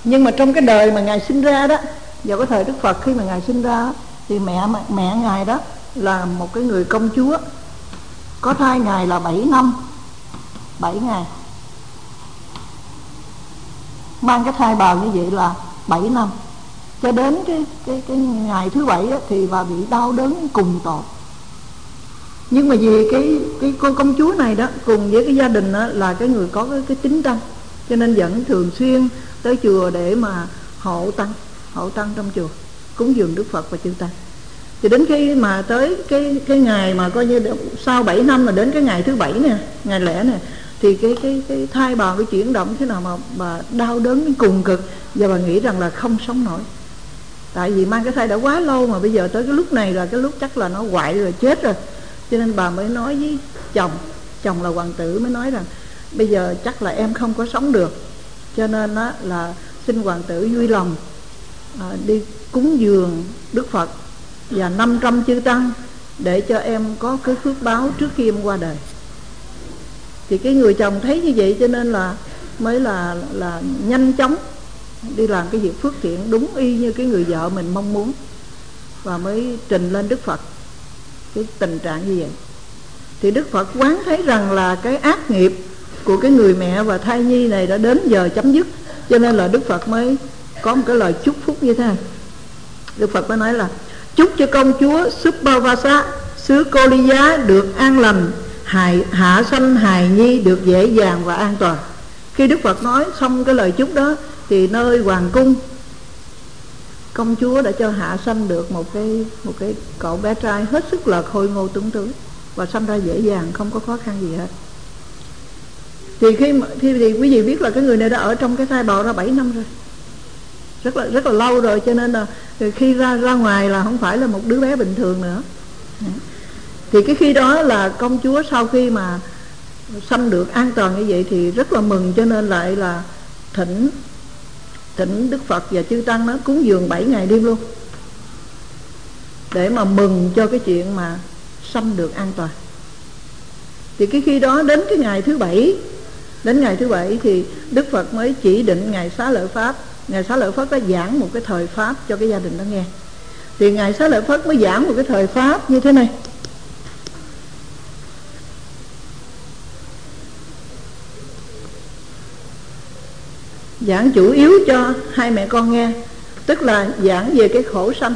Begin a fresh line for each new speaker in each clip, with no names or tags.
Nhưng mà trong cái đời mà Ngài sinh ra đó, vào cái thời Đức Phật khi mà Ngài sinh ra đó, thì mẹ Ngài đó là một cái người công chúa, có thai Ngài là 7 năm 7 ngày, mang cái thai bào như vậy là 7 năm. Cho đến cái ngày thứ 7 á, thì bà bị đau đớn cùng tột. Nhưng mà vì cái con công chúa này đó cùng với cái gia đình đó, là cái người có cái tín tâm, cho nên vẫn thường xuyên tới chùa để mà hộ tăng trong chùa, cúng dường Đức Phật và chư Tăng. Thì đến khi mà tới cái ngày mà coi như sau 7 năm mà đến cái ngày thứ 7 nè, ngày lễ nè, thì cái thai bào cái chuyển động thế nào mà bà đau đớn đến cùng cực, và bà nghĩ rằng là không sống nổi. Tại vì mang cái thai đã quá lâu, mà bây giờ tới cái lúc này là cái lúc chắc là nó quại rồi, chết rồi. Cho nên bà mới nói với chồng là hoàng tử, mới nói rằng bây giờ chắc là em không có sống được, cho nên đó là xin hoàng tử vui lòng đi cúng dường Đức Phật và 500 chư Tăng để cho em có cái phước báo trước khi em qua đời. Thì cái người chồng thấy như vậy cho nên là mới là nhanh chóng đi làm cái việc phước thiện đúng y như cái người vợ mình mong muốn, và mới trình lên Đức Phật cái tình trạng như vậy. Thì Đức Phật quán thấy rằng là cái ác nghiệp của cái người mẹ và thai nhi này đã đến giờ chấm dứt, cho nên là Đức Phật mới có một cái lời chúc phúc như thế này. Đức Phật mới nói là chúc cho công chúa Subhavasa xứ Cô Ly Giá được an lành, hạ sanh hài nhi được dễ dàng và an toàn. Khi Đức Phật nói xong cái lời chúc đó, thì nơi hoàng cung công chúa đã cho hạ sanh được một cái cậu bé trai hết sức là khôi ngô tuấn tú, và sanh ra dễ dàng, không có khó khăn gì hết. Thì thì quý vị biết là cái người này đã ở trong cái thai bào ra 7 năm rồi, rất là lâu rồi, cho nên là khi ra ngoài là không phải là một đứa bé bình thường nữa. Thì cái khi đó là công chúa sau khi mà sanh được an toàn như vậy thì rất là mừng, cho nên lại là thỉnh Đức Phật và chư Tăng nó cúng dường 7 ngày đêm luôn, để mà mừng cho cái chuyện mà sanh được an toàn. Thì cái khi đó đến cái ngày thứ 7, thì Đức Phật mới chỉ định Ngài Xá Lợi Pháp. Ngài Xá Lợi Pháp đã giảng một cái thời Pháp cho cái gia đình đó nghe. Thì Ngài Xá Lợi Pháp mới giảng một cái thời Pháp như thế này. Giảng chủ yếu cho hai mẹ con nghe, tức là giảng về cái khổ sanh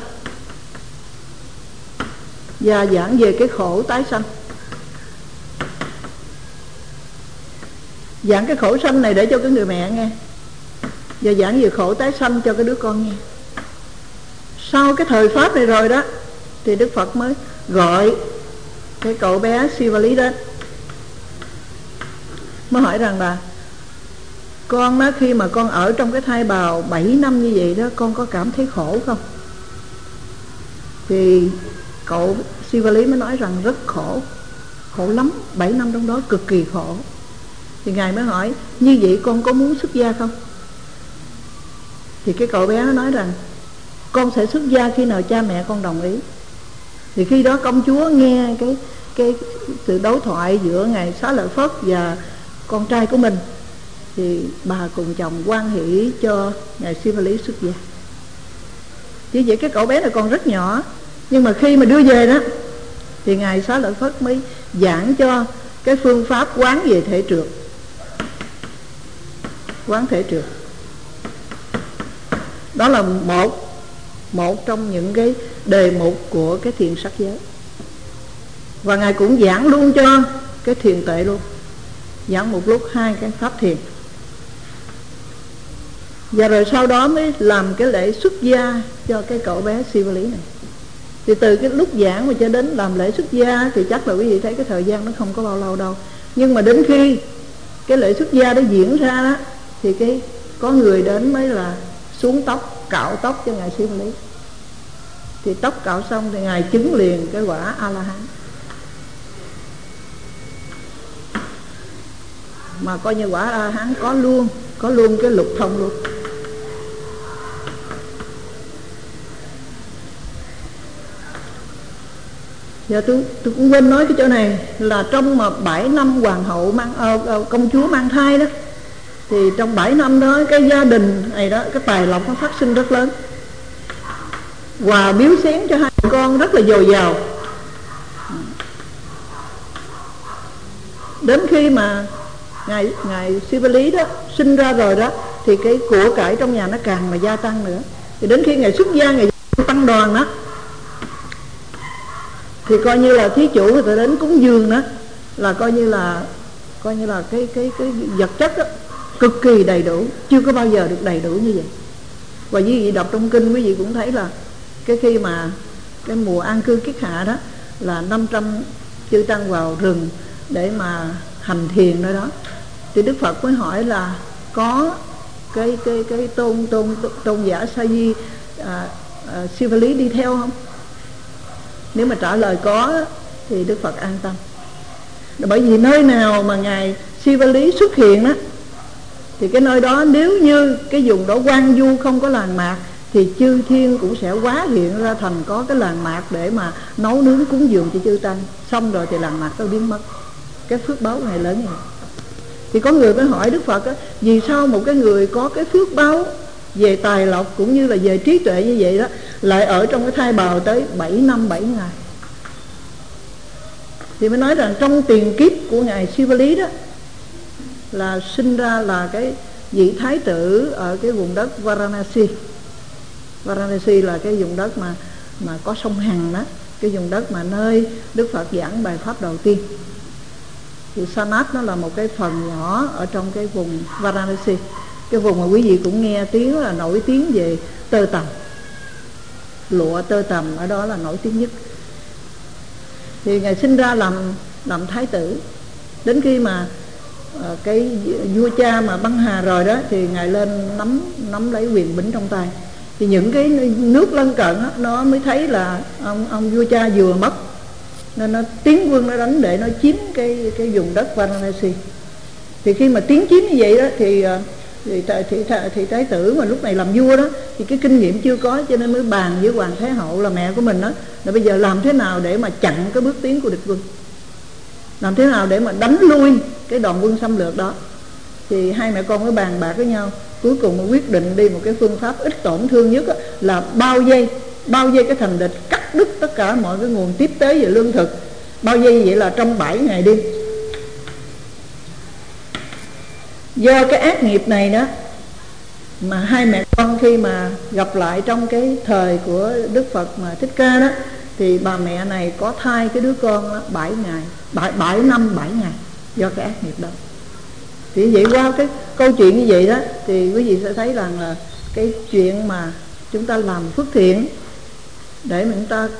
và giảng về cái khổ tái sanh. Giảng cái khổ sanh này để cho cái người mẹ nghe, và giảng về khổ tái sanh cho cái đứa con nghe. Sau cái thời Pháp này rồi đó, thì Đức Phật mới gọi cái cậu bé Sivali đến, mới hỏi rằng là con đó, khi mà con ở trong cái thai bào 7 năm như vậy đó, con có cảm thấy khổ không? Thì cậu Sivali mới nói rằng rất khổ lắm, 7 năm trong đó cực kỳ khổ. Thì Ngài mới hỏi như vậy con có muốn xuất gia không? Thì cái cậu bé nó nói rằng con sẽ xuất gia khi nào cha mẹ con đồng ý. Thì khi đó công chúa nghe cái sự đối thoại giữa Ngài Xá Lợi Phất và con trai của mình, thì bà cùng chồng hoan hỷ cho Ngài Sivali xuất gia. Chỉ vậy cái cậu bé này còn rất nhỏ, nhưng mà khi mà đưa về đó, thì Ngài Xá Lợi Phất mới giảng cho cái phương pháp quán về thể trượt. Quán thể trượt đó là một trong những cái đề mục của cái thiền sắc giới. Và Ngài cũng giảng luôn cho cái thiền tuệ luôn, giảng một lúc 2 cái pháp thiền. Và rồi sau đó mới làm cái lễ xuất gia cho cái cậu bé Sivali này. Thì từ cái lúc giảng mà cho đến làm lễ xuất gia thì chắc là quý vị thấy cái thời gian nó không có bao lâu đâu. Nhưng mà đến khi cái lễ xuất gia đó diễn ra đó, thì có người đến mới là xuống tóc, cạo tóc cho Ngài Sivali. Thì tóc cạo xong thì Ngài chứng liền cái quả A-la-hán. Mà coi như quả A-la-hán có luôn cái lục thông luôn. Giờ tôi cũng quên nói cái chỗ này là trong mà 7 năm hoàng hậu công chúa mang thai đó, Thì trong 7 năm đó cái gia đình này đó, cái tài lộc nó phát sinh rất lớn, quà biếu xén cho hai con rất là dồi dào. Đến khi mà ngài Sivali đó sinh ra rồi đó, thì cái của cải trong nhà nó càng mà gia tăng nữa. Thì đến khi ngài xuất gia, ngài tăng đoàn đó, thì coi như là thí chủ người ta đến cúng dường đó, là coi như là cái vật chất đó, cực kỳ đầy đủ, chưa có bao giờ được đầy đủ như vậy. Và quý vị đọc trong kinh, quý vị cũng thấy là cái khi mà cái mùa an cư kiết hạ đó, là 500 chư tăng vào rừng để mà hành thiền nơi đó, thì Đức Phật mới hỏi là có cái tôn giả Sa Di Sivali đi theo không? Nếu mà trả lời có thì Đức Phật an tâm. Bởi vì nơi nào mà ngài Sivali xuất hiện đó, thì cái nơi đó nếu như cái vùng đó hoang vu không có làng mạc, thì chư thiên cũng sẽ hóa hiện ra thành có cái làng mạc để mà nấu nướng cúng dường cho chư tăng. Xong rồi thì làng mạc nó biến mất. Cái phước báo này lớn như vậy. Thì có người mới hỏi Đức Phật á, vì sao một cái người có cái phước báo về tài lộc cũng như là về trí tuệ như vậy đó, lại ở trong cái thai bào tới 7 năm 7 ngày? Thì mới nói rằng trong tiền kiếp của ngài Sivali đó, là sinh ra là cái vị thái tử ở cái vùng đất Varanasi. Varanasi là cái vùng đất mà có sông Hằng đó, cái vùng đất mà nơi Đức Phật giảng bài pháp đầu tiên. Thì Sanat nó là một cái phần nhỏ ở trong cái vùng Varanasi, cái vùng mà quý vị cũng nghe tiếng là nổi tiếng về tơ tằm, lụa tơ tằm ở đó là nổi tiếng nhất. Thì ngài sinh ra làm thái tử. Đến khi mà cái vua cha mà băng hà rồi đó, thì ngài lên nắm lấy quyền bính trong tay. Thì những cái nước lân cận đó, nó mới thấy là ông vua cha vừa mất, nên nó tiến quân nó đánh để nó chiếm cái vùng đất Varanasi. Thì khi mà tiến chiếm như vậy đó, thì thái tử mà lúc này làm vua đó, thì cái kinh nghiệm chưa có, cho nên mới bàn với Hoàng Thái Hậu là mẹ của mình đó, là bây giờ làm thế nào để mà chặn cái bước tiến của địch quân, làm thế nào để mà đánh lui cái đoàn quân xâm lược đó. Thì hai mẹ con mới bàn bạc với nhau, cuối cùng mới quyết định đi một cái phương pháp ít tổn thương nhất đó, là bao vây cái thành địch, cắt đứt tất cả mọi cái nguồn tiếp tế về lương thực. Bao vây vậy là trong 7 ngày đêm. Do cái ác nghiệp này đó, mà hai mẹ con khi mà gặp lại trong cái thời của Đức Phật mà Thích Ca đó, thì bà mẹ này có thai cái đứa con đó 7 năm 7 ngày do cái ác nghiệp đó. Thì vậy qua cái câu chuyện như vậy đó, thì quý vị sẽ thấy rằng là cái chuyện mà chúng ta làm phước thiện để mà chúng ta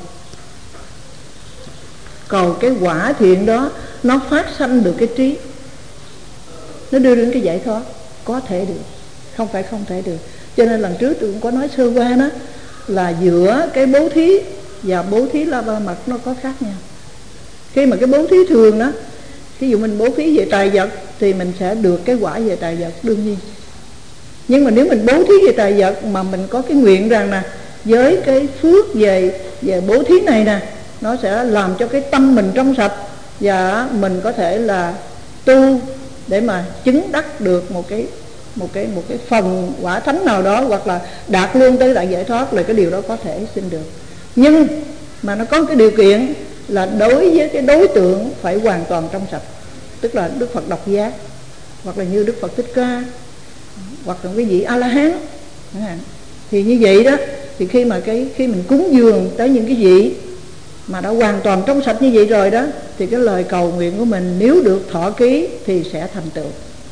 cầu cái quả thiện đó nó phát sanh được cái trí, nó đưa đến cái giải thoát, có thể được, không phải không thể được. Cho nên lần trước tôi cũng có nói sơ qua đó, là giữa cái bố thí và bố thí la ba mật nó có khác nhau. Khi mà cái bố thí thường đó, ví dụ mình bố thí về tài vật thì mình sẽ được cái quả về tài vật đương nhiên. Nhưng mà nếu mình bố thí về tài vật mà mình có cái nguyện rằng nè, với cái phước về bố thí này nè, nó sẽ làm cho cái tâm mình trong sạch, và mình có thể là tu để mà chứng đắc được một cái phần quả thánh nào đó, hoặc là đạt luôn tới đại giải thoát, là cái điều đó có thể xin được. Nhưng mà nó có cái điều kiện là đối với cái đối tượng phải hoàn toàn trong sạch, tức là Đức Phật Độc Giác, hoặc là như Đức Phật Thích Ca, hoặc là cái vị A La Hán. Thì như vậy đó, thì khi mình cúng dường tới những cái vị mà đã hoàn toàn trong sạch như vậy rồi đó, thì cái lời cầu nguyện của mình nếu được thọ ký thì sẽ thành tựu.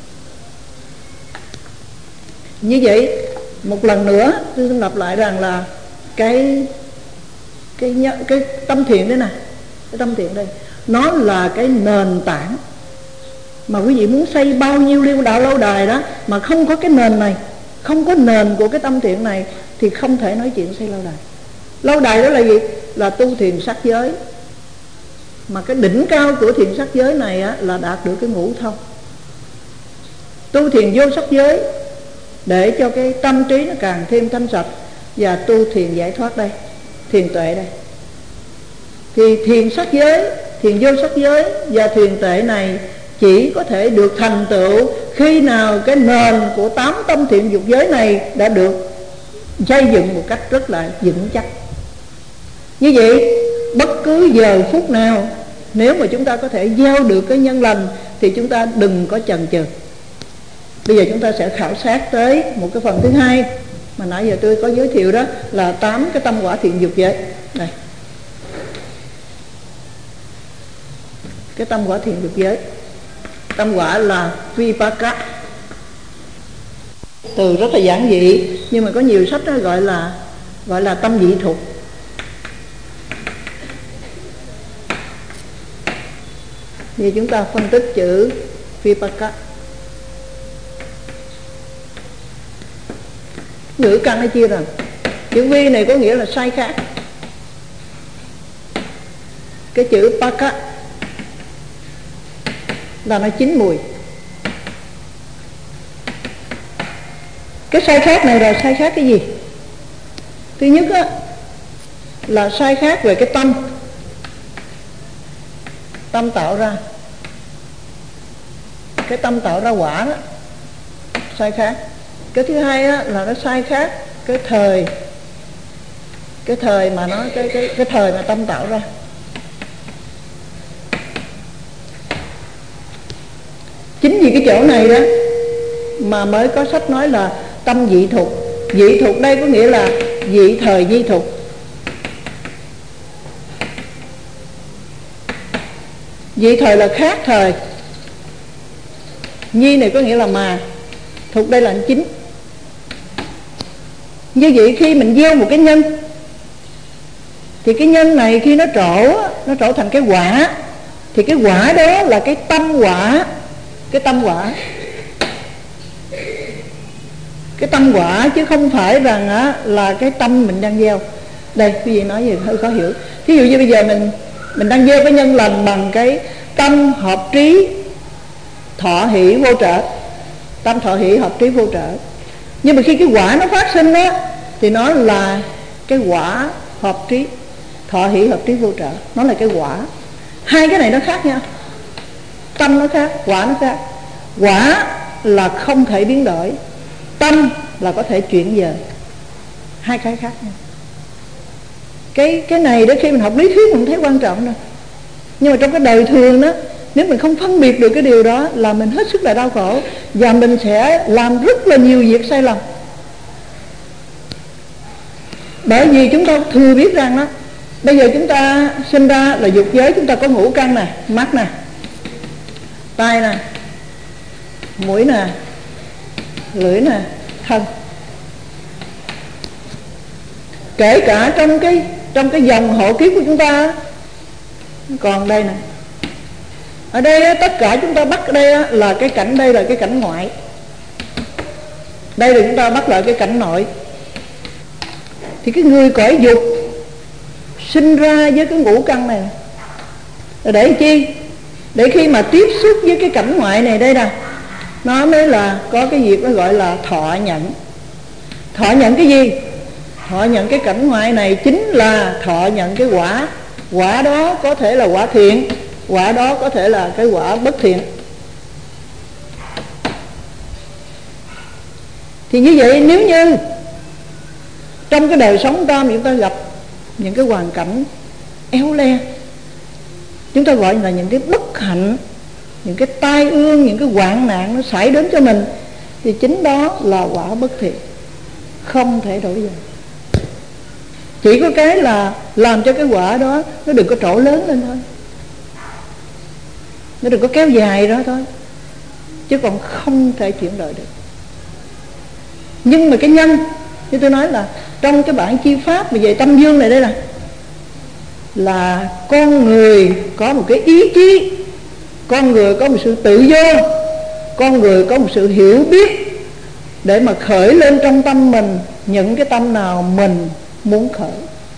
Như vậy một lần nữa tôi xin lặp lại rằng là cái tâm thiện đây nè, cái tâm thiện đây nó là cái nền tảng mà quý vị muốn xây bao nhiêu liêu đạo lâu đài đó, mà không có cái nền này, không có nền của cái tâm thiện này, thì không thể nói chuyện xây lâu đài. Lâu đài đó là gì? Là tu thiền sắc giới. Mà cái đỉnh cao của thiền sắc giới này á, là đạt được cái ngũ thông. Tu thiền vô sắc giới để cho cái tâm trí nó càng thêm thanh sạch, và tu thiền giải thoát đây, thiền tuệ đây. Thì thiền sắc giới, thiền vô sắc giới và thiền tuệ này chỉ có thể được thành tựu khi nào cái nền của 8 tâm thiện dục giới này đã được xây dựng một cách rất là vững chắc. Như vậy bất cứ giờ phút nào nếu mà chúng ta có thể gieo được cái nhân lành thì chúng ta đừng có chần chừ. Bây giờ chúng ta sẽ khảo sát tới một cái phần thứ hai mà nãy giờ tôi có giới thiệu, đó là 8 cái tâm quả thiện dục giới. Đây, cái tâm quả thiện dục giới, tâm quả là vipaka. Từ rất là giản dị nhưng mà có nhiều sách đó gọi là tâm dị thục. Vì chúng ta phân tích chữ vipaka, ngữ căn nó chia rằng chữ vi này có nghĩa là sai khác, cái chữ paka là nó chín mùi. Cái sai khác này là sai khác cái gì? Thứ nhất á, là sai khác về cái tâm tạo ra, cái tâm tạo ra quả đó, sai khác. Cái thứ hai á, là nó sai khác cái thời mà nó cái thời mà tâm tạo ra. Chính vì cái chỗ này đó mà mới có sách nói là tâm dị thục. Dị thục đây có nghĩa là dị thời di thục. Dị thời là khác thời, nhi này có nghĩa là mà, thục đây là chính. Như vậy khi mình gieo một cái nhân thì cái nhân này khi nó trổ thành cái quả, thì cái quả đó là cái tâm quả. Cái tâm quả chứ không phải rằng á, là cái tâm mình đang gieo. Đây quý vị nói gì hơi khó hiểu. Thí dụ như bây giờ mình đang gieo cái nhân lành bằng cái tâm hợp trí thọ hỷ vô trợ, tâm thọ hỷ hợp trí vô trợ. Nhưng mà khi cái quả nó phát sinh đó thì nó là cái quả hợp trí thọ hỷ hợp trí vô trợ, nó là cái quả. Hai cái này nó khác nhau, tâm nó khác, quả nó khác. Quả là không thể biến đổi, tâm là có thể chuyển dời, hai cái khác nhau. Cái này đến khi mình học lý thuyết mình thấy quan trọng rồi, nhưng mà trong cái đời thường đó, nếu mình không phân biệt được cái điều đó là mình hết sức là đau khổ, và mình sẽ làm rất là nhiều việc sai lầm. Bởi vì chúng ta thừa biết rằng đó, bây giờ chúng ta sinh ra là dục giới, chúng ta có ngũ căn nè, mắt nè, tai nè, mũi nè, lưỡi nè, thân. Kể cả trong cái dòng hộ kiếp của chúng ta còn đây nè. Ở đây tất cả chúng ta bắt ở đây là cái cảnh, đây là cái cảnh ngoại, đây là chúng ta bắt lại cái cảnh nội. Thì cái người cõi dục sinh ra với cái ngũ căn này để chi? Để khi mà tiếp xúc với cái cảnh ngoại này đây nè, nó mới là có cái việc nó gọi là thọ nhận. Thọ nhận cái gì? Thọ nhận cái cảnh ngoại này chính là thọ nhận cái quả. Quả đó có thể là quả thiện, quả đó có thể là cái quả bất thiện. Thì như vậy nếu như trong cái đời sống ta chúng ta gặp những cái hoàn cảnh éo le, chúng ta gọi là những cái bất hạnh, những cái tai ương, những cái hoạn nạn nó xảy đến cho mình, thì chính đó là quả bất thiện, không thể đổi dời. Chỉ có cái là làm cho cái quả đó nó đừng có trổ lớn lên thôi, nó đừng có kéo dài đó thôi, chứ còn không thể chuyển đổi được. Nhưng mà cái nhân, như tôi nói là trong cái bản chi pháp mà về tâm dương này đây là con người có một cái ý chí, con người có một sự tự do, con người có một sự hiểu biết để mà khởi lên trong tâm mình những cái tâm nào mình muốn khởi.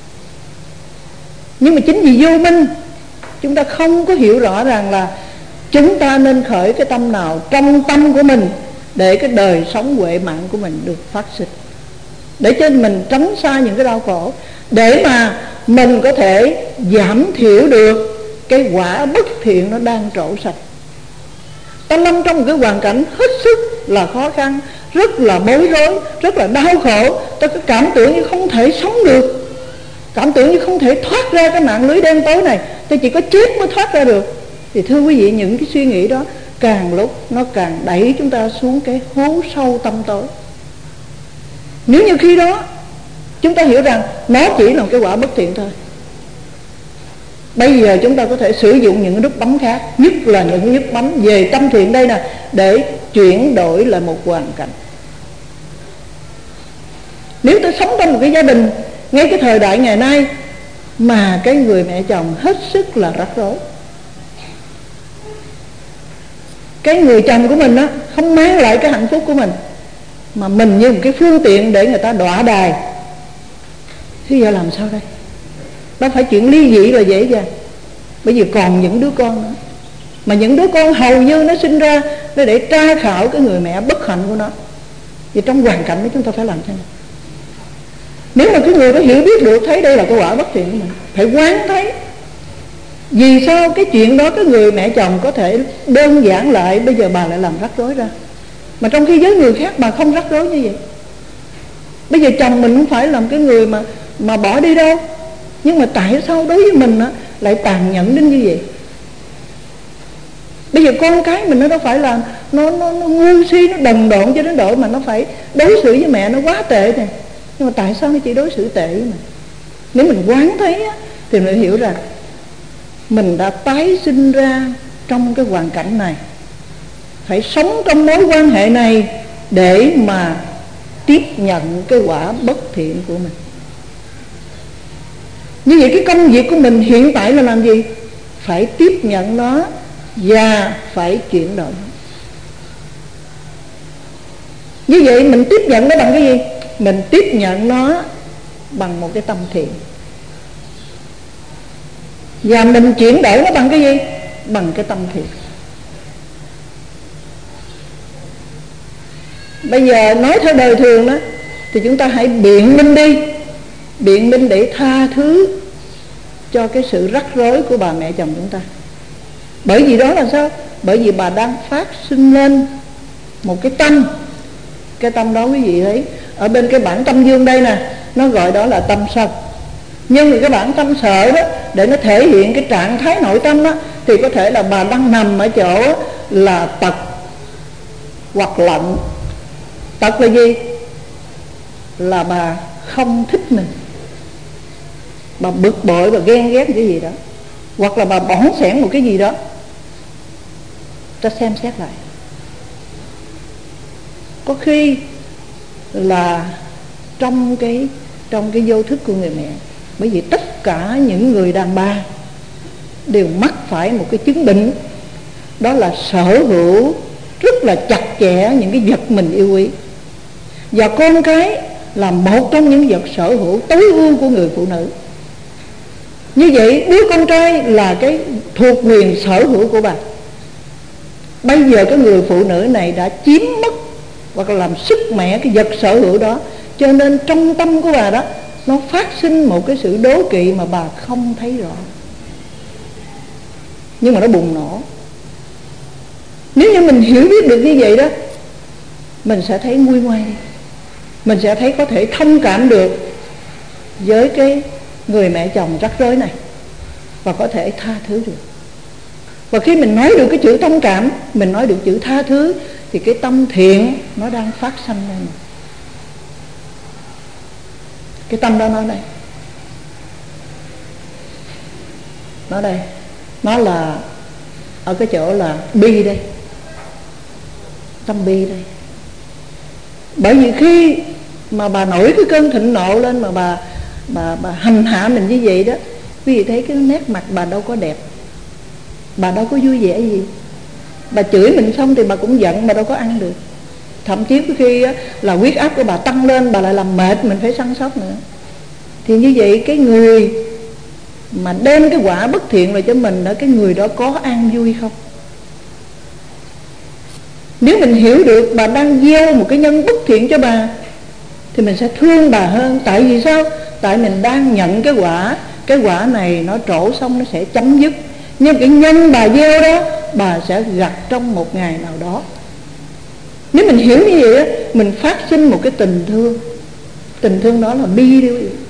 Nhưng mà chính vì vô minh, chúng ta không có hiểu rõ rằng là chúng ta nên khởi cái tâm nào trong tâm của mình để cái đời sống huệ mạng của mình được phát sinh, để cho mình tránh xa những cái đau khổ, để mà mình có thể giảm thiểu được cái quả bất thiện nó đang trổ sạch. Ta lâm trong một cái hoàn cảnh hết sức là khó khăn, rất là bối rối, rất là đau khổ. Ta cứ cảm tưởng như không thể sống được, cảm tưởng như không thể thoát ra cái mạng lưới đen tối này, ta chỉ có chết mới thoát ra được. Thì thưa quý vị, những cái suy nghĩ đó càng lúc nó càng đẩy chúng ta xuống cái hố sâu tâm tối. Nếu như khi đó chúng ta hiểu rằng nó chỉ là một cái quả bất thiện thôi, bây giờ chúng ta có thể sử dụng những nút bấm khác, nhất là những nút bấm về tâm thiện đây nè, để chuyển đổi lại một hoàn cảnh. Nếu tôi sống trong một cái gia đình ngay cái thời đại ngày nay mà cái người mẹ chồng hết sức là rắc rối, cái người chồng của mình á không mang lại cái hạnh phúc của mình, mà mình như một cái phương tiện để người ta đọa đài, thì giờ làm sao đây? Đâu phải chuyện ly dị là dễ dàng, bởi vì còn những đứa con nữa, mà những đứa con hầu như nó sinh ra để tra khảo cái người mẹ bất hạnh của nó. Thì trong hoàn cảnh đó chúng ta phải làm thế nào? Nếu mà cái người đó hiểu biết được, thấy đây là cái quả bất thiện của mình, phải quán thấy. Vì sao cái chuyện đó cái người mẹ chồng có thể đơn giản lại, bây giờ bà lại làm rắc rối ra, mà trong khi với người khác bà không rắc rối như vậy. Bây giờ chồng mình không phải là cái người mà bỏ đi đâu, nhưng mà tại sao đối với mình á lại tàn nhẫn đến như vậy? Bây giờ con cái mình nó đâu phải là nó ngu si, nó đần độn cho đến độ mà nó phải đối xử với mẹ nó quá tệ này. Nhưng mà tại sao nó chỉ đối xử tệ với mình? Nếu mình quán thấy á, thì mình hiểu rằng mình đã tái sinh ra trong cái hoàn cảnh này, phải sống trong mối quan hệ này để mà tiếp nhận cái quả bất thiện của mình. Như vậy cái công việc của mình hiện tại là làm gì? Phải tiếp nhận nó và phải chuyển đổi nó. Như vậy mình tiếp nhận nó bằng cái gì? Mình tiếp nhận nó bằng một cái tâm thiện. Và mình chuyển đổi nó bằng cái gì? Bằng cái tâm thiện. Bây giờ nói theo đời thường đó, thì chúng ta hãy biện minh đi, biện minh để tha thứ cho cái sự rắc rối của bà mẹ chồng chúng ta. Bởi vì đó là sao? Bởi vì bà đang phát sinh lên một cái tâm. Cái tâm đó quý vị thấy ở bên cái bản tâm dương đây nè, nó gọi đó là tâm sân. Nhưng mà cái bản tâm sợ đó, để nó thể hiện cái trạng thái nội tâm đó, thì có thể là bà đang nằm ở chỗ là tật hoặc lận. Tật là gì? Là bà không thích mình, bà bực bội, bà ghen ghét cái gì đó, hoặc là bà bỏng sẻn một cái gì đó. Ta xem xét lại, có khi là trong cái vô thức của người mẹ. Bởi vì tất cả những người đàn bà đều mắc phải một cái chứng bệnh, đó là sở hữu rất là chặt chẽ những cái vật mình yêu quý. Và con cái là một trong những vật sở hữu tối ưu của người phụ nữ. Như vậy đứa con trai là cái thuộc quyền sở hữu của bà. Bây giờ cái người phụ nữ này đã chiếm mất hoặc là làm sức mẻ cái vật sở hữu đó, cho nên trong tâm của bà đó, nó phát sinh một cái sự đố kỵ mà bà không thấy rõ, nhưng mà nó bùng nổ. Nếu như mình hiểu biết được như vậy đó, mình sẽ thấy nguôi ngoai, mình sẽ thấy có thể thông cảm được với cái người mẹ chồng rắc rối này, và có thể tha thứ được. Và khi mình nói được cái chữ thông cảm, mình nói được chữ tha thứ, thì cái tâm thiện nó đang phát sanh lên. Cái tâm đó nó đây, nó đây, nó là ở cái chỗ là bi đây, tâm bi đây. Bởi vì khi mà bà nổi cái cơn thịnh nộ lên, mà bà hành hạ mình như vậy đó, quý vị thấy cái nét mặt bà đâu có đẹp, bà đâu có vui vẻ gì. Bà chửi mình xong thì bà cũng giận, bà đâu có ăn được. Thậm chí có khi là huyết áp của bà tăng lên, bà lại làm mệt mình phải săn sóc nữa. Thì như vậy cái người mà đem cái quả bất thiện lại cho mình đó, cái người đó có an vui không? Nếu mình hiểu được bà đang gieo một cái nhân bất thiện cho bà, thì mình sẽ thương bà hơn. Tại vì sao? Tại mình đang nhận cái quả này nó trổ xong nó sẽ chấm dứt. Nhưng cái nhân bà gieo đó bà sẽ gặt trong một ngày nào đó. Nếu mình hiểu như vậy đó, mình phát sinh một cái tình thương. Tình thương đó là bi đi quý vị.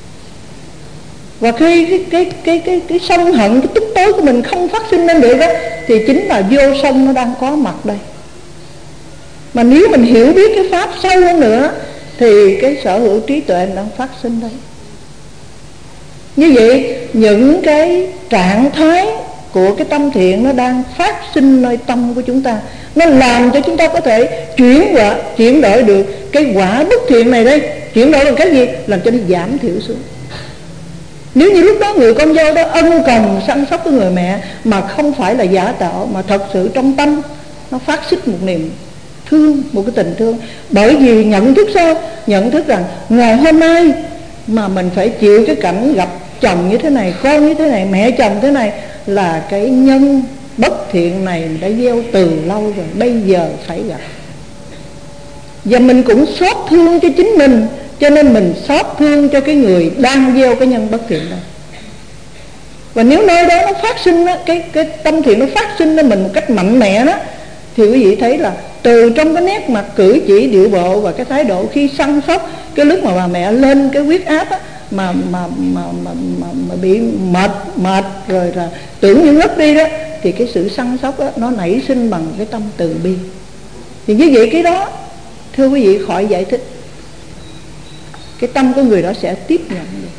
Và khi cái sân hận, cái tức tối của mình không phát sinh lên được đó, thì chính là vô sân nó đang có mặt đây. Mà nếu mình hiểu biết cái pháp sâu hơn nữa thì cái sở hữu trí tuệ mình đang phát sinh đây. Như vậy những cái trạng thái của cái tâm thiện nó đang phát sinh nơi tâm của chúng ta, nó làm cho chúng ta có thể chuyển đổi được cái quả bất thiện này đây. Chuyển đổi bằng cách gì? Làm cho nó giảm thiểu xuống. Nếu như lúc đó người con dâu đó ân cần săn sóc với người mẹ mà không phải là giả tạo, mà thật sự trong tâm nó phát xuất một niềm thương, một cái tình thương. Bởi vì nhận thức sao? Nhận thức rằng ngày hôm nay mà mình phải chịu cái cảnh gặp chồng như thế này, con như thế này, mẹ chồng thế này, là cái nhân bất thiện này mình đã gieo từ lâu rồi, bây giờ phải gặp. Và mình cũng xót thương cho chính mình, cho nên mình xót thương cho cái người đang gieo cái nhân bất thiện đó. Và nếu nơi đó nó phát sinh đó, cái tâm thiện nó phát sinh lên mình một cách mạnh mẽ đó, thì quý vị thấy là từ trong cái nét mặt cử chỉ điệu bộ và cái thái độ khi săn sóc, cái lúc mà bà mẹ lên cái huyết áp á, mà bị mệt rồi là tưởng như ngất đi đó, thì cái sự săn sóc đó, nó nảy sinh bằng cái tâm từ bi. Thì như vậy cái đó, thưa quý vị, khỏi giải thích. Cái tâm của người đó sẽ tiếp nhận được.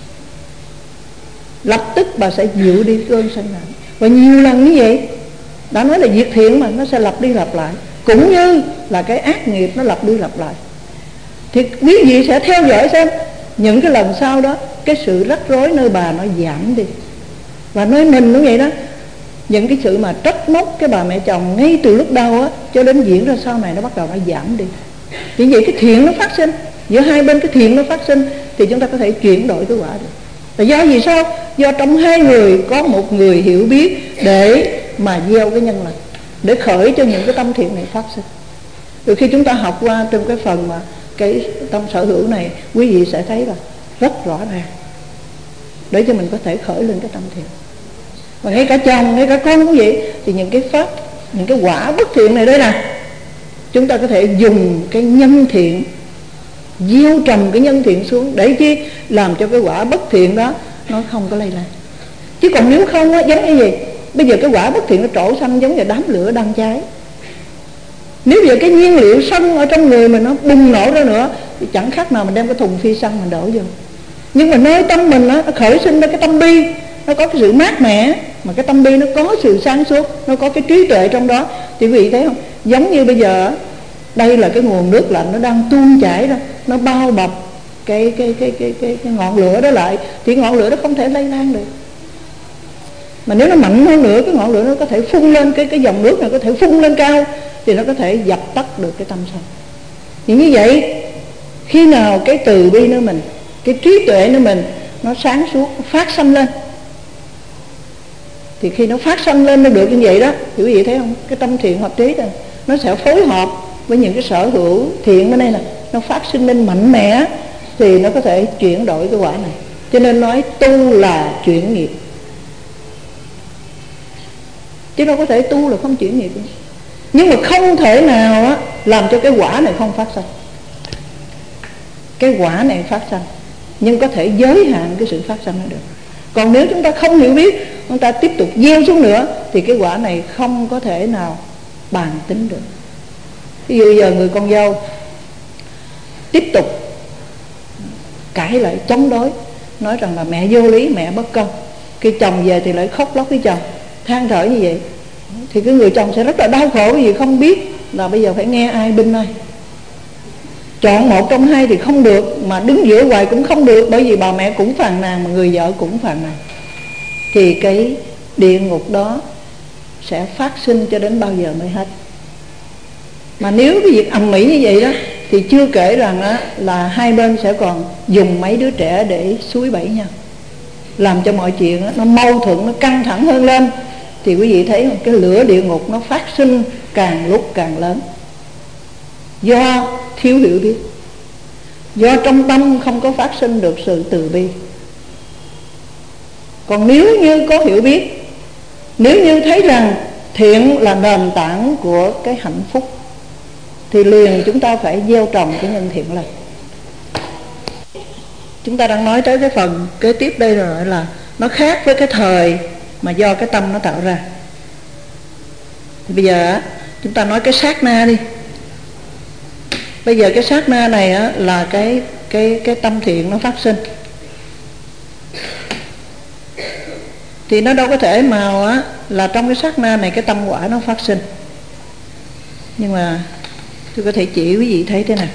Lập tức bà sẽ dịu đi cơn sân hận. Và nhiều lần như vậy, đã nói là việc thiện mà nó sẽ lặp đi lặp lại, cũng như là cái ác nghiệp nó lặp đi lặp lại. Thì quý vị sẽ theo dõi xem những cái lần sau đó, cái sự rắc rối nơi bà nó giảm đi. Và nơi mình cũng vậy đó. Những cái sự mà trách móc cái bà mẹ chồng ngay từ lúc đầu á, cho đến diễn ra sau này nó bắt đầu nó giảm đi. Chỉ vậy cái thiện nó phát sinh, giữa hai bên cái thiện nó phát sinh, thì chúng ta có thể chuyển đổi cái quả được. Là do gì sao? Do trong hai người có một người hiểu biết để mà gieo cái nhân lành, để khởi cho những cái tâm thiện này phát sinh. Từ khi chúng ta học qua trong cái phần mà cái tâm sở hữu này, quý vị sẽ thấy là rất rõ ràng, để cho mình có thể khởi lên cái tâm thiện. Và ngay cả chồng, ngay cả con cũng vậy. Thì những cái pháp, những cái quả bất thiện này đây nè, chúng ta có thể dùng cái nhân thiện, gieo trồng cái nhân thiện xuống, để chi? Làm cho cái quả bất thiện đó nó không có lây lan. Chứ còn nếu không á, giống như gì? Bây giờ cái quả bất thiện nó trổ xanh giống như đám lửa đang cháy. Nếu giờ cái nhiên liệu xăng ở trong người mình nó bùng nổ ra nữa, thì chẳng khác nào mình đem cái thùng phi xăng mình đổ vô. Nhưng mà nơi tâm mình nó khởi sinh ra cái tâm bi, nó có cái sự mát mẻ, mà cái tâm bi nó có sự sáng suốt, nó có cái trí tuệ trong đó. Thì quý vị thấy không? Giống như bây giờ đây là cái nguồn nước lạnh nó đang tuôn chảy ra, nó bao bọc cái ngọn lửa đó lại, thì ngọn lửa đó không thể lây lan được. Mà nếu nó mạnh hơn nữa, cái ngọn lửa nó có thể phun lên, cái dòng nước này có thể phun lên cao, thì nó có thể dập tắt được cái tâm sân. Thì như vậy, khi nào cái từ bi nơi mình, cái trí tuệ nơi mình nó sáng suốt, nó phát sanh lên, thì khi nó phát sanh lên nó được như vậy đó, thì quý vị thấy không? Cái tâm thiện hợp trí này nó sẽ phối hợp với những cái sở hữu thiện bên đây nè, nó phát sinh lên mạnh mẽ, thì nó có thể chuyển đổi cái quả này. Cho nên nói tu là chuyển nghiệp, chứ đâu có thể tu là không chuyển nghiệp. Nhưng mà không thể nào á, làm cho cái quả này không phát sinh. Cái quả này phát sinh, nhưng có thể giới hạn cái sự phát sinh nó được. Còn nếu chúng ta không hiểu biết, chúng ta tiếp tục gieo xuống nữa, thì cái quả này không có thể nào bàn tính được. Ví dụ giờ người con dâu tiếp tục cãi lại, chống đối, nói rằng là mẹ vô lý, mẹ bất công. Khi chồng về thì lại khóc lóc với chồng, than thở như vậy, thì cái người chồng sẽ rất là đau khổ, vì không biết là bây giờ phải nghe ai binh ai. Chọn một trong hai thì không được, mà đứng giữa hoài cũng không được, bởi vì bà mẹ cũng phàn nàn mà người vợ cũng phàn nàn. Thì cái địa ngục đó sẽ phát sinh cho đến bao giờ mới hết. Mà nếu cái việc ầm ĩ như vậy đó, thì chưa kể rằng đó, là hai bên sẽ còn dùng mấy đứa trẻ để xúi bẫy nhau, làm cho mọi chuyện đó, nó mâu thuẫn, nó căng thẳng hơn lên. Thì quý vị thấy cái lửa địa ngục nó phát sinh càng lúc càng lớn. Do thiếu hiểu biết, do trong tâm không có phát sinh được sự từ bi. Còn nếu như có hiểu biết, nếu như thấy rằng thiện là nền tảng của cái hạnh phúc, thì liền chúng ta phải gieo trồng cái nhân thiện lên. Chúng ta đang nói tới cái phần kế tiếp đây rồi, là nó khác với cái thời mà do cái tâm nó tạo ra. Thì bây giờ chúng ta nói cái sát na đi. Bây giờ cái sát na này á, là cái tâm thiện nó phát sinh. Thì nó đâu có thể mà á, là trong cái sát na này cái tâm quả nó phát sinh. Nhưng mà tôi có thể chỉ quý vị thấy thế này,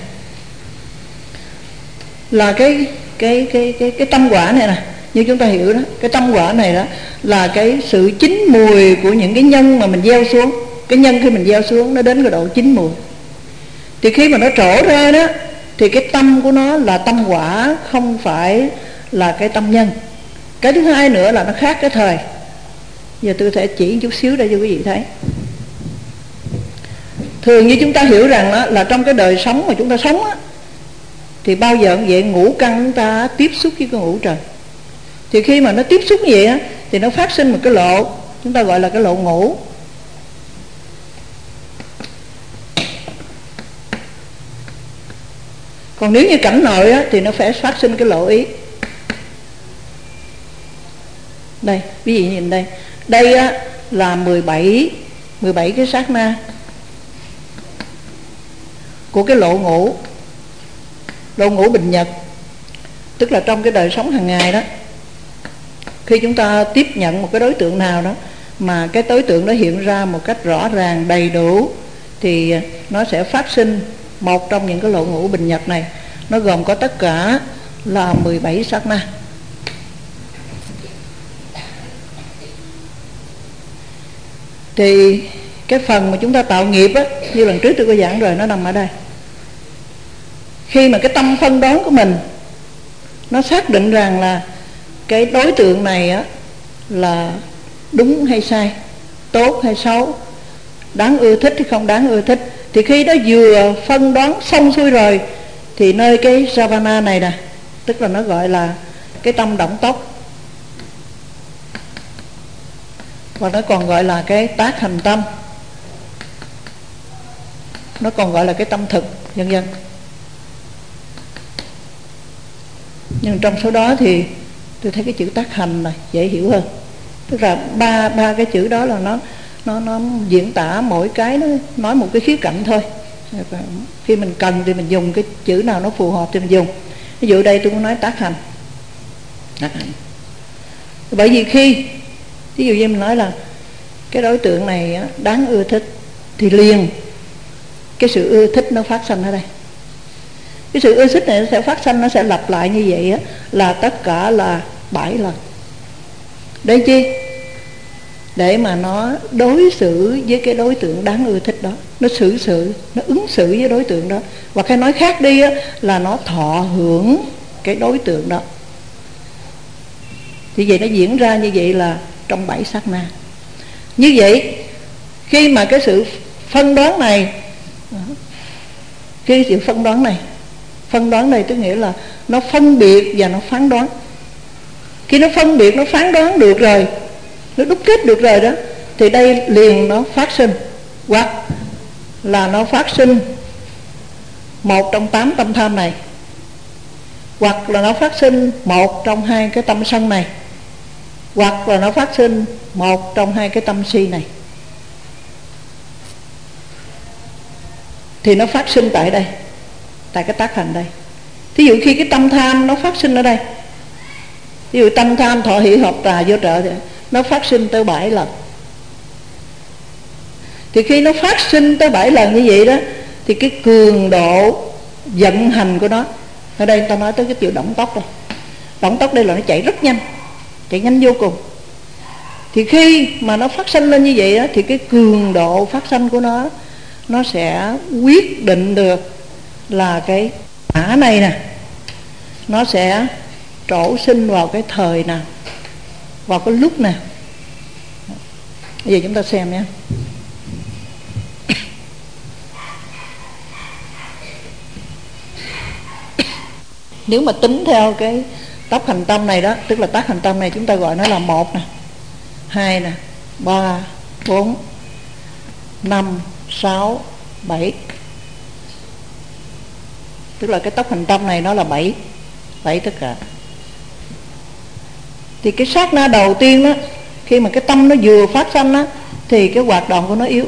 là cái tâm quả này nè, như chúng ta hiểu đó, cái tâm quả này đó là cái sự chín mùi của những cái nhân mà mình gieo xuống. Cái nhân khi mình gieo xuống nó đến cái độ chín mùi, thì khi mà nó trổ ra đó, thì cái tâm của nó là tâm quả, không phải là cái tâm nhân. Cái thứ hai nữa là nó khác cái thời. Giờ tôi sẽ chỉ chút xíu để cho quý vị thấy. Thường như chúng ta hiểu rằng đó, là trong cái đời sống mà chúng ta sống á, thì bao giờ cũng vậy, ngũ căn chúng ta tiếp xúc với cái ngũ trời. Thì khi mà nó tiếp xúc như vậy á, thì nó phát sinh một cái lộ, chúng ta gọi là cái lộ ngũ. Còn nếu như cảnh nội á, thì nó phải phát sinh cái lộ ý. Đây, quý vị nhìn đây. Đây á, là 17 cái sát na của cái lộ ngũ. Lộ ngũ bình nhật, tức là trong cái đời sống hàng ngày đó, khi chúng ta tiếp nhận một cái đối tượng nào đó mà cái đối tượng đó hiện ra một cách rõ ràng đầy đủ, thì nó sẽ phát sinh một trong những cái lộ ngũ bình nhật này. Nó gồm có tất cả là 17 sát na. Thì cái phần mà chúng ta tạo nghiệp á, như lần trước tôi có giảng rồi, nó nằm ở đây. Khi mà cái tâm phân đoán của mình nó xác định rằng là cái đối tượng này á, là đúng hay sai, tốt hay xấu, đáng ưa thích hay không đáng ưa thích, thì khi đó vừa phân đoán xong xuôi rồi, thì nơi cái Javana này nè, tức là nó gọi là cái tâm động tốc, và nó còn gọi là cái tác hành tâm, nó còn gọi là cái tâm thực, vân vân. Nhưng trong số đó thì tôi thấy cái chữ tác hành này dễ hiểu hơn. Tức là ba cái chữ đó là nó diễn tả mỗi cái, nó nói một cái khía cạnh thôi. Khi mình cần thì mình dùng cái chữ nào nó phù hợp thì mình dùng. Ví dụ đây tôi muốn nói tác hành. Bởi vì khi ví dụ như mình nói là cái đối tượng này đáng ưa thích, thì liền cái sự ưa thích nó phát sinh ở đây. Cái sự ưa thích này nó sẽ phát sinh, nó sẽ lặp lại như vậy á, là tất cả là 7 lần. Để chi? Để mà nó đối xử với cái đối tượng đáng ưa thích đó, nó nó ứng xử với đối tượng đó. Và cái nói khác đi á, là nó thọ hưởng cái đối tượng đó. Thì vậy nó diễn ra như vậy là trong 7 sát na. Như vậy khi mà cái sự phân đoán này, cái sự phân đoán này tức nghĩa là nó phân biệt và nó phán đoán. Khi nó phân biệt, nó phán đoán được rồi, nó đúc kết được rồi đó, thì đây liền nó phát sinh, hoặc là nó phát sinh một trong 8 tâm tham này, hoặc là nó phát sinh một trong 2 cái tâm sân này, hoặc là nó phát sinh một trong 2 cái tâm si này. Thì nó phát sinh tại đây, tại cái tác hành đây. Thí dụ khi cái tâm tham nó phát sinh ở đây, ví dụ tâm tham thọ hỷ hợp tà vô trợ, thì nó phát sinh tới 7 lần. Thì khi nó phát sinh tới 7 lần như vậy đó, thì cái cường độ vận hành của nó, ở đây người ta nói tới cái chữ động tốc đây. Động tốc đây là nó chạy rất nhanh, chạy nhanh vô cùng. Thì khi mà nó phát sinh lên như vậy đó, thì cái cường độ phát sinh của nó sẽ quyết định được là cái mã này nè, nó sẽ trổ sinh vào cái thời nào, vào cái lúc nào. Bây giờ chúng ta xem nhé. Nếu mà tính theo cái tốc hành tâm này đó, tức là tác hành tâm này chúng ta gọi nó là 1 nè, 2 nè, 3, 4, 5, 6, 7. Tức là cái tốc hành tâm này nó là 7 tất cả. Thì cái sát na đầu tiên đó, khi mà cái tâm nó vừa phát sanh đó, thì cái hoạt động của nó yếu.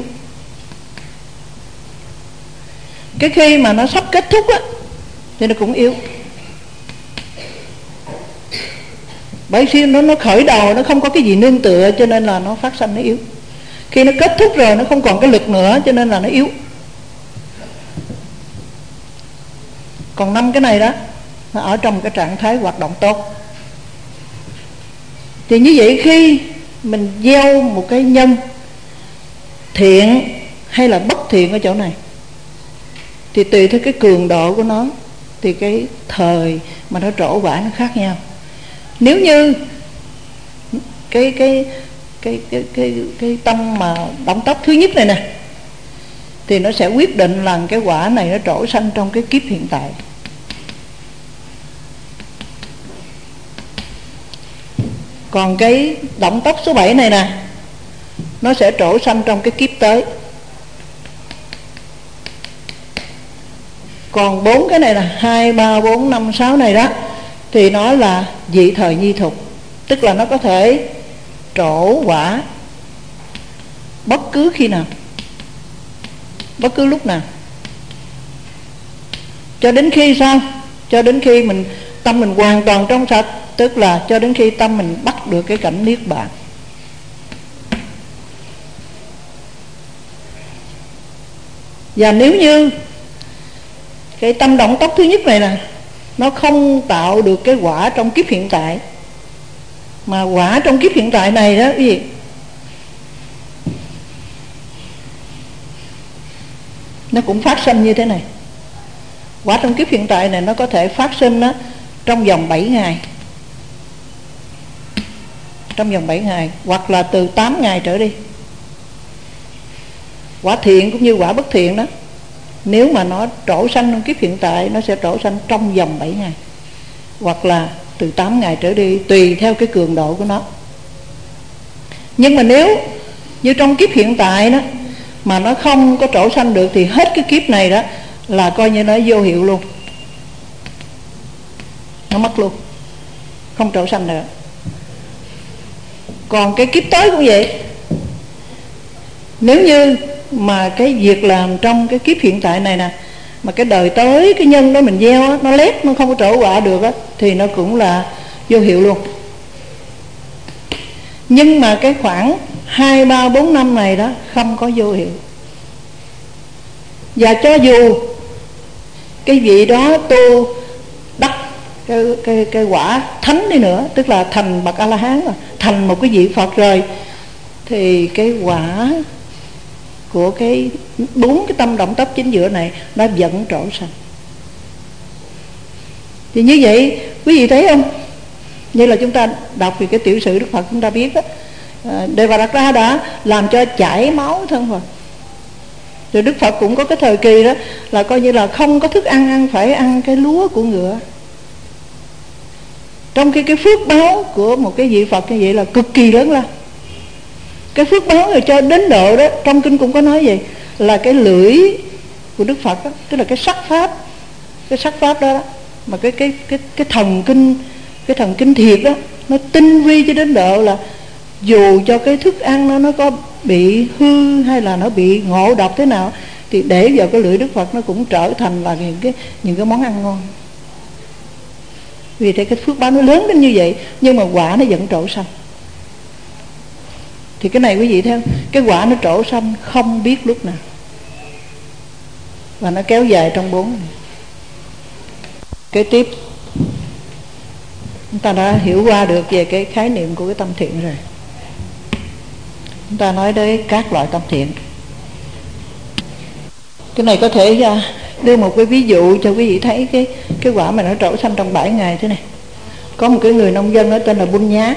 Cái khi mà nó sắp kết thúc á, thì nó cũng yếu. Bởi vì nó khởi đầu, nó không có cái gì nương tựa, cho nên là nó phát sanh nó yếu. Khi nó kết thúc rồi, nó không còn cái lực nữa, cho nên là nó yếu. Còn 5 cái này đó, nó ở trong cái trạng thái hoạt động tốt. Thì như vậy khi mình gieo một cái nhân thiện hay là bất thiện ở chỗ này, thì tùy theo cái cường độ của nó, thì cái thời mà nó trổ quả nó khác nhau. Nếu như cái tâm mà động tóc thứ nhất này nè, thì nó sẽ quyết định là cái quả này nó trổ sanh trong cái kiếp hiện tại. Còn cái động tóc số 7 này nè, nó sẽ trổ sanh trong cái kiếp tới. Còn 4 cái này là 2, 3, 4, 5, 6 này đó, thì nó là dị thời nhi thục. Tức là nó có thể trổ quả bất cứ khi nào, bất cứ lúc nào. Cho đến khi sao? Cho đến khi tâm mình hoàn toàn trong sạch. Tức là cho đến khi tâm mình bắt được cái cảnh niết bàn. Và nếu như cái tâm động tóc thứ nhất này nè, nó không tạo được cái quả trong kiếp hiện tại, mà quả trong kiếp hiện tại này đó, cái gì? Nó cũng phát sinh như thế này. Quả trong kiếp hiện tại này nó có thể phát sinh đó, trong vòng 7 ngày. Trong vòng 7 ngày, hoặc là từ 8 ngày trở đi. Quả thiện cũng như quả bất thiện đó, nếu mà nó trổ sanh trong kiếp hiện tại, nó sẽ trổ sanh trong vòng 7 ngày, hoặc là từ 8 ngày trở đi, tùy theo cái cường độ của nó. Nhưng mà nếu như trong kiếp hiện tại đó mà nó không có trổ sanh được, thì hết cái kiếp này đó là coi như nó vô hiệu luôn, nó mất luôn, không trổ sanh nữa. Còn cái kiếp tới cũng vậy. Nếu như mà cái việc làm trong cái kiếp hiện tại này nè, mà cái đời tới cái nhân đó mình gieo á, nó lép, nó không có trổ quả được á, thì nó cũng là vô hiệu luôn. Nhưng mà cái khoảng 2, 3, 4 năm này đó không có vô hiệu. Và cho dù cái vị đó tu đắc cái quả thánh đi nữa, tức là thành bậc A-la-hán rồi, thành một cái vị Phật rồi, thì cái quả của cái 4 cái tâm động tóc chính giữa này nó vẫn trổ sanh. Thì như vậy quý vị thấy không? Như là chúng ta đọc về cái tiểu sử Đức Phật, chúng ta biết đó, Devadatta đã làm cho chảy máu thân Phật. Rồi Đức Phật cũng có cái thời kỳ đó là coi như là không có thức ăn, phải ăn cái lúa của ngựa. Trong khi cái phước báo của một cái vị Phật như vậy là cực kỳ lớn lao. Cái phước báo rồi cho đến độ đó, trong kinh cũng có nói gì, là cái lưỡi của Đức Phật đó, tức là cái sắc pháp, cái sắc pháp đó, mà cái thần kinh thiệt đó, nó tinh vi cho đến độ là dù cho cái thức ăn nó có bị hư hay là nó bị ngộ độc thế nào, thì để vào cái lưỡi Đức Phật nó cũng trở thành là những cái món ăn ngon. Vì thế cái phước báo nó lớn đến như vậy, nhưng mà quả nó vẫn trổ sanh. Thì cái này quý vị thấy không? Cái quả nó trổ sanh không biết lúc nào, và nó kéo dài trong 4 ngày. Kế tiếp chúng ta đã hiểu qua được về cái khái niệm của cái tâm thiện rồi. Chúng ta nói đến các loại tâm thiện. Cái này có thể đưa một cái ví dụ cho quý vị thấy cái quả mà nó trổ sanh trong 7 ngày thế này. Có một cái người nông dân đó tên là Bun Nhá.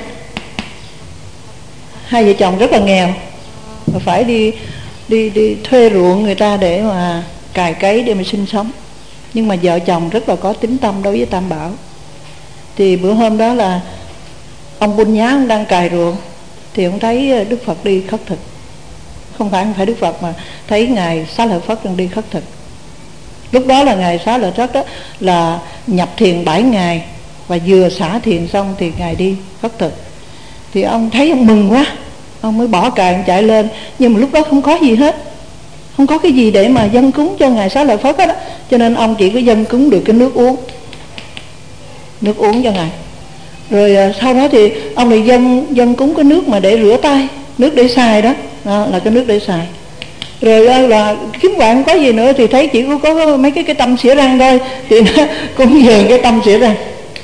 Hai vợ chồng rất là nghèo, và phải đi thuê ruộng người ta để mà cày cấy để mà sinh sống. Nhưng mà vợ chồng rất là có tín tâm đối với Tam Bảo. Thì bữa hôm đó là ông Bun Nhá đang cày ruộng, thì ông thấy Đức Phật đi khất không phải Đức Phật, mà thấy ngài Xá Lợi Phất đang đi khất thực. Lúc đó là ngài Xá Lợi Phất đó là nhập thiền 7 ngày, và vừa xả thiền xong thì ngài đi khất thực. Thì ông thấy ông mừng quá, ông mới bỏ cài ông chạy lên. Nhưng mà lúc đó không có gì hết, không có cái gì để mà dâng cúng cho ngài Xá Lợi Phất đó, cho nên ông chỉ có dâng cúng được cái nước uống cho ngài. Rồi sau đó thì ông lại dâng cúng cái nước mà để rửa tay, nước để xài đó, là cái nước để xài. Rồi là kiếm bạn có gì nữa thì thấy chỉ có mấy cái tăm xỉa răng thôi, thì nó cúng dường cái tăm xỉa răng.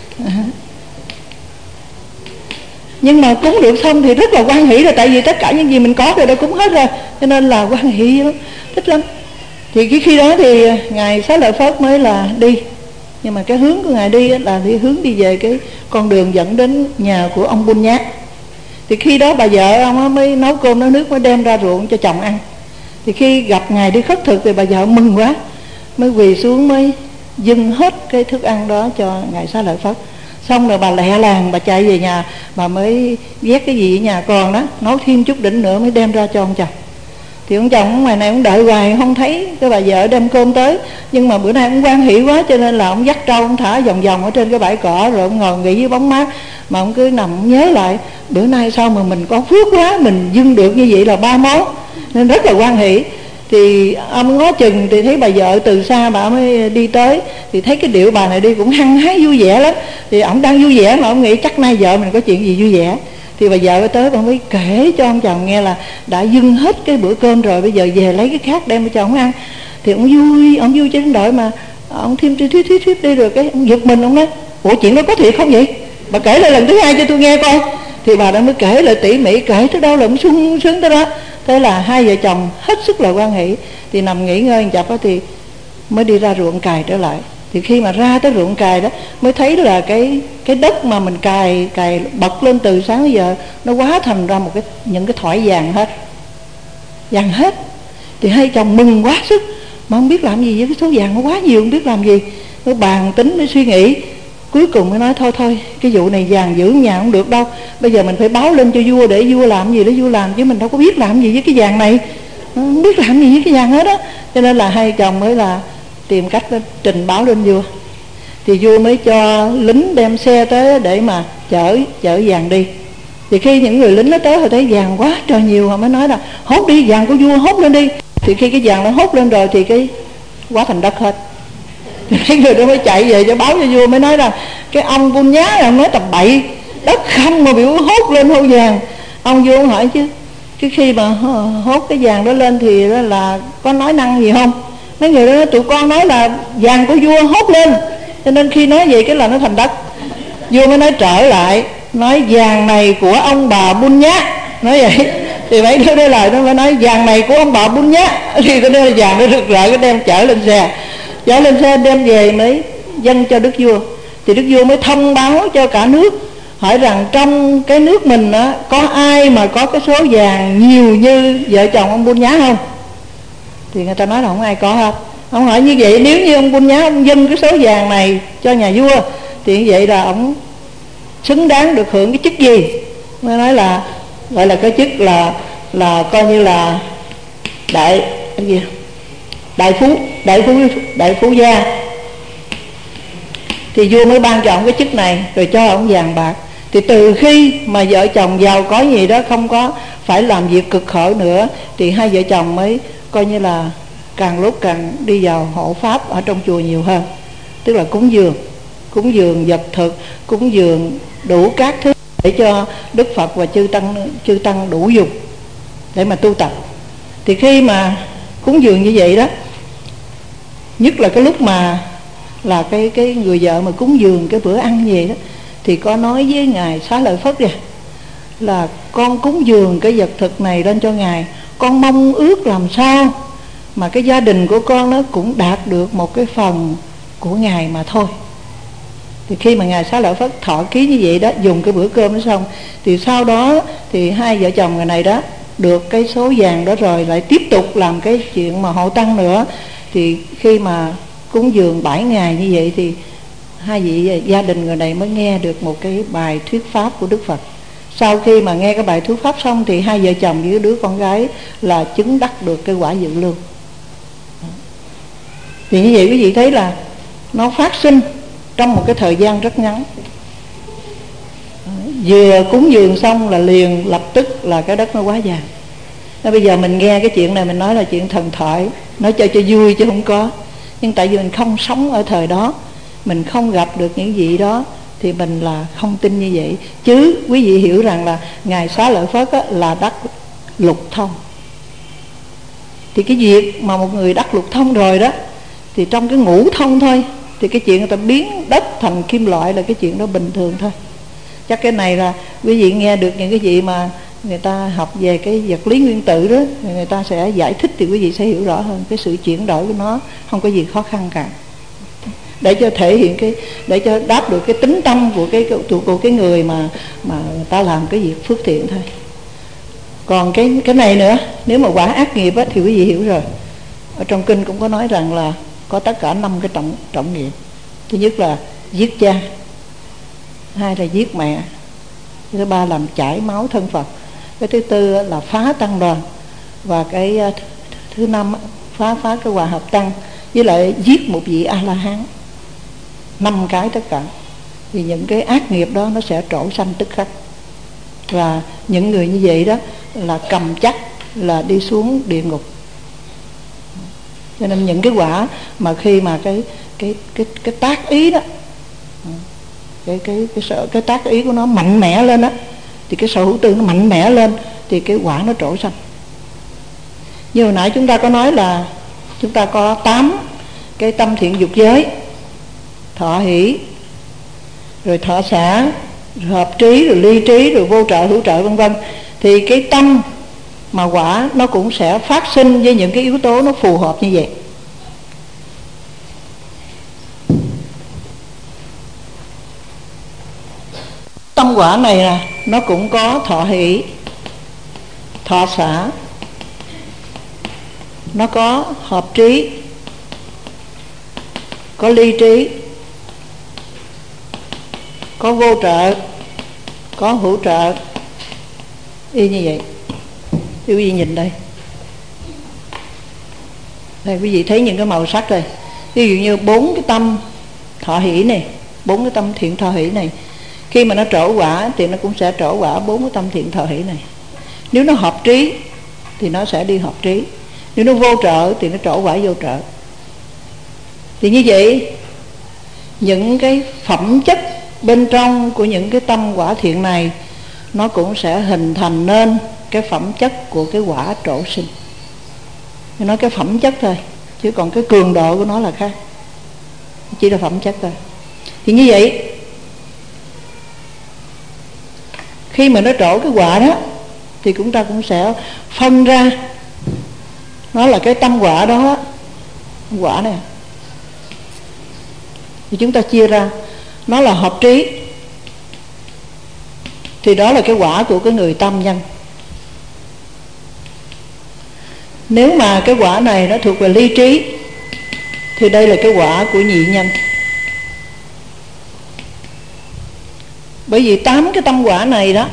Nhưng mà cúng được xong thì rất là hoan hỷ rồi, tại vì tất cả những gì mình có rồi đã cúng hết rồi, cho nên là hoan hỷ lắm, thích lắm. Thì khi đó thì ngài Xá Lợi Phất mới là đi, nhưng mà cái hướng của ngài đi là hướng đi về cái con đường dẫn đến nhà của ông Bun Nhát. Thì khi đó bà vợ ông mới nấu cơm nấu nước, mới đem ra ruộng cho chồng ăn. Thì khi gặp ngài đi khất thực thì bà vợ mừng quá, mới quỳ xuống mới dâng hết cái thức ăn đó cho ngài Xá Lợi Phất. Xong rồi bà lẹ làng bà chạy về nhà, bà mới vét cái gì ở nhà còn đó, nấu thêm chút đỉnh nữa mới đem ra cho ông chồng. Thì ông chồng ngoài này ông đợi hoài không thấy cái bà vợ đem cơm tới. Nhưng mà bữa nay ông hoan hỷ quá, cho nên là ông dắt trâu ông thả vòng vòng ở trên cái bãi cỏ, rồi ông ngồi nghỉ dưới bóng mát. Mà ông cứ nằm ông nhớ lại, bữa nay sao mà mình có phước quá, mình dâng được như vậy là 3 món, nên rất là hoan hỷ. Thì ông ngó chừng thì thấy bà vợ từ xa bà mới đi tới, thì thấy cái điệu bà này đi cũng hăng hái vui vẻ lắm. Thì ông đang vui vẻ mà ông nghĩ chắc nay vợ mình có chuyện gì vui vẻ. Thì bà vợ tới bà mới kể cho ông chồng nghe là đã dâng hết cái bữa cơm rồi, bây giờ về lấy cái khác đem cho ông ăn. Thì ông vui cho đến đợi mà ông thêm thuyết đi, rồi cái ông giật mình, ông nói ủa chuyện đó có thiệt không vậy, bà kể lại lần thứ hai cho tôi nghe coi. Thì bà đã mới kể lại tỉ mỉ, kể tới đâu là ông sung sướng tới đó. Thế là hai vợ chồng hết sức là hoan hỷ. Thì nằm nghỉ ngơi chập đó thì mới đi ra ruộng cày trở lại. Thì khi mà ra tới ruộng cày đó mới thấy là cái đất mà mình cày bật lên từ sáng đến giờ nó hóa thành ra những cái thỏi vàng hết. Thì hai chồng mừng quá sức mà không biết làm gì với cái số vàng nó quá nhiều, không biết làm gì. Nó bàn tính, nó suy nghĩ, cuối cùng mới nói thôi cái vụ này vàng giữ nhà không được đâu, bây giờ mình phải báo lên cho vua để vua làm gì đó vua làm, chứ mình đâu có biết làm gì với cái vàng này, không biết làm gì với cái vàng hết á. Cho nên là hai chồng mới là tìm cách trình báo lên vua. Thì vua mới cho lính đem xe tới để mà chở vàng đi. Thì khi những người lính nó tới họ thấy vàng quá trời nhiều, họ mới nói là hốt đi vàng của vua, hốt lên đi. Thì khi cái vàng nó hốt lên rồi thì cái hóa thành đất hết. Thì mấy người đó mới chạy về cho báo cho vua, mới nói rằng cái ông Bun Nhá ông nói tầm bậy, đất không mà biểu hốt lên hô vàng. Ông vua ông hỏi chứ cái khi mà hốt cái vàng đó lên thì đó là có nói năng gì không? Mấy người đó nói tụi con nói là vàng của vua hốt lên, cho nên khi nói vậy cái là nó thành đất. Vua mới nói trở lại, nói vàng này của ông bà Bun Nhá, nói vậy. Thì mấy đứa đây lời nó mới nói vàng này của ông bà Bun Nhá. Thì cái đứa vàng nó rực rỡ, cái đem chở lên xe đem về mới dâng cho đức vua. Thì đức vua mới thông báo cho cả nước, hỏi rằng trong cái nước mình á, có ai mà có cái số vàng nhiều như vợ chồng ông Bun Nhá không? Thì người ta nói là không ai có hết. Ông hỏi như vậy nếu như ông Bun Nhá ông dâng cái số vàng này cho nhà vua thì như vậy là ông xứng đáng được hưởng cái chức gì? Mới nói là gọi là cái chức là coi như là đại phú gia. Thì vua mới ban cho ông cái chức này, rồi cho ông vàng bạc. Thì từ khi mà vợ chồng giàu có gì đó, không có phải làm việc cực khổ nữa, thì hai vợ chồng mới coi như là càng lúc càng đi vào hộ pháp ở trong chùa nhiều hơn. Tức là cúng dường vật thực, cúng dường đủ các thứ để cho Đức Phật và chư tăng đủ dùng để mà tu tập. Thì khi mà cúng dường như vậy đó, nhất là cái lúc mà là cái người vợ mà cúng dường cái bữa ăn gì đó, thì có nói với ngài Xá Lợi Phất kìa là con cúng dường cái vật thực này lên cho ngài, con mong ước làm sao mà cái gia đình của con nó cũng đạt được một cái phần của ngài mà thôi. Thì khi mà ngài Xá Lợi Phất thọ ký như vậy đó, dùng cái bữa cơm đó xong, thì sau đó thì hai vợ chồng người này đó được cái số vàng đó rồi lại tiếp tục làm cái chuyện mà hộ tăng nữa. Thì khi mà cúng dường 7 ngày như vậy thì hai vị gia đình người này mới nghe được một cái bài thuyết pháp của Đức Phật. Sau khi mà nghe cái bài thuyết pháp xong thì hai vợ chồng với đứa con gái là chứng đắc được cái quả dự lưu. Thì như vậy quý vị thấy là nó phát sinh trong một cái thời gian rất ngắn. Vừa cúng dường xong là liền lập tức là cái đất nó quá vàng. Bây giờ mình nghe cái chuyện này mình nói là chuyện thần thoại, nói cho vui chứ không có. Nhưng tại vì mình không sống ở thời đó, mình không gặp được những gì đó, thì mình là không tin như vậy. Chứ quý vị hiểu rằng là Ngài Xá Lợi Phất là đắc lục thông. Thì cái việc mà một người đắc lục thông rồi đó, thì trong cái ngũ thông thôi, thì cái chuyện người ta biến đất thành kim loại là cái chuyện đó bình thường thôi. Chắc cái này là quý vị nghe được những cái gì mà người ta học về cái vật lý nguyên tử đó, người ta sẽ giải thích thì quý vị sẽ hiểu rõ hơn. Cái sự chuyển đổi của nó không có gì khó khăn cả, để cho thể hiện cái, để cho đáp được cái tính tâm của cái người mà người ta làm cái việc phước thiện thôi. Còn cái này nữa, nếu mà quả ác nghiệp thì quý vị hiểu rồi. Ở trong kinh cũng có nói rằng là có tất cả 5 cái trọng nghiệp. Thứ nhất là giết cha, hai là giết mẹ, thứ ba làm chảy máu thân Phật, cái thứ tư là phá tăng đoàn, và cái thứ năm phá cái hòa hợp tăng, với lại giết một vị A La Hán. 5 cái tất cả. Thì những cái ác nghiệp đó nó sẽ trổ sanh tức khắc. Và những người như vậy đó là cầm chắc là đi xuống địa ngục. Cho nên những cái quả mà khi mà cái tác ý đó, cái tác ý của nó mạnh mẽ lên đó, thì cái sở hữu tư nó mạnh mẽ lên, thì cái quả nó trổ sanh. Như hồi nãy chúng ta có nói là chúng ta có 8 cái tâm thiện dục giới: thọ hỷ, rồi thọ xả, rồi hợp trí, rồi ly trí, rồi vô trợ, hữu trợ, vân vân. Thì cái tâm mà quả nó cũng sẽ phát sinh với những cái yếu tố nó phù hợp như vậy. Tâm quả này nè, nó cũng có thọ hỷ, thọ xả, nó có hợp trí, có ly trí, có vô trợ, có hữu trợ, y như vậy. Thì quý vị nhìn đây, đây quý vị thấy những cái màu sắc đây. Ví dụ như 4 cái tâm thọ hỷ này, 4 cái tâm thiện thọ hỷ này, khi mà nó trổ quả thì nó cũng sẽ trổ quả 4 cái tâm thiện thọ hỷ này. Nếu nó hợp trí thì nó sẽ đi hợp trí, nếu nó vô trợ thì nó trổ quả vô trợ. Thì như vậy, những cái phẩm chất bên trong của những cái tâm quả thiện này, nó cũng sẽ hình thành nên cái phẩm chất của cái quả trổ sinh. Tôi nói cái phẩm chất thôi, chứ còn cái cường độ của nó là khác, chỉ là phẩm chất thôi. Thì như vậy, khi mà nó trổ cái quả đó, thì chúng ta cũng sẽ phân ra nó là cái tâm quả đó, quả này. Thì chúng ta chia ra, nó là hợp trí, thì đó là cái quả của cái người tam nhân. Nếu mà cái quả này nó thuộc về ly trí, thì đây là cái quả của nhị nhân. Bởi vì 8 cái tâm quả này đó,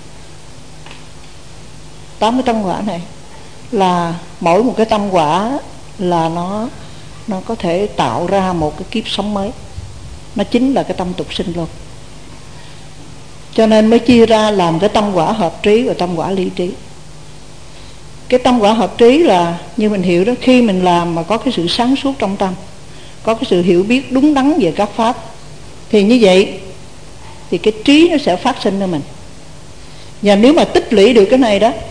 8 cái tâm quả này là mỗi một cái tâm quả là nó có thể tạo ra một cái kiếp sống mới. Nó chính là cái tâm tục sinh luôn. Cho nên mới chia ra làm cái tâm quả hợp trí và tâm quả ly trí. Cái tâm quả hợp trí là như mình hiểu đó, khi mình làm mà có cái sự sáng suốt trong tâm, có cái sự hiểu biết đúng đắn về các pháp, thì như vậy thì cái trí nó sẽ phát sinh ra mình. Và nếu mà tích lũy được cái này đó,